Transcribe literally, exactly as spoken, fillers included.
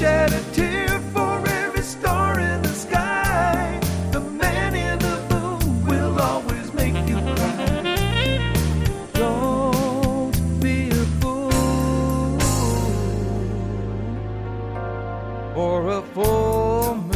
shed a tear for every star in the sky. The man in the moon will always make you cry. Don't be a fool, or a fool